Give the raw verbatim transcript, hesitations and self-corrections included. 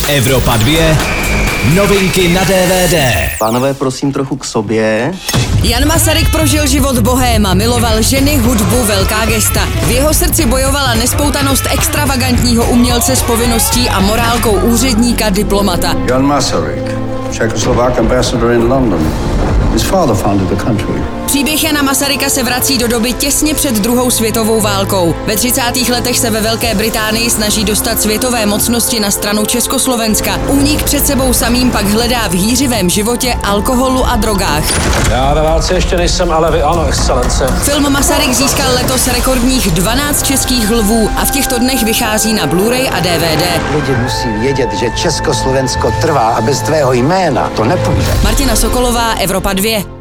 Evropa dvě. Novinky na D V D. Pánové, prosím trochu k sobě. Jan Masaryk prožil život bohéma, miloval ženy, hudbu, velká gesta. V jeho srdci bojovala nespoutanost extravagantního umělce s povinností a morálkou úředníka diplomata. Jan Masaryk, Czechoslovak ambassador in London. His father founded the country. Příběh Jana Masaryka se vrací do doby těsně před druhou světovou válkou. Ve třicátých letech se ve Velké Británii snaží dostat světové mocnosti na stranu Československa. Únik před sebou samým pak hledá v hýřivém životě, alkoholu a drogách. Já ve válce ještě nejsem, ale vy ano, excelence. Film Masaryk získal letos rekordních dvanáct českých lvů a v těchto dnech vychází na Blu-ray a D V D. Lidi musí vědět, že Československo trvá a bez tvého jména to nepůjde. Martina Sokolová, Evropa dvě.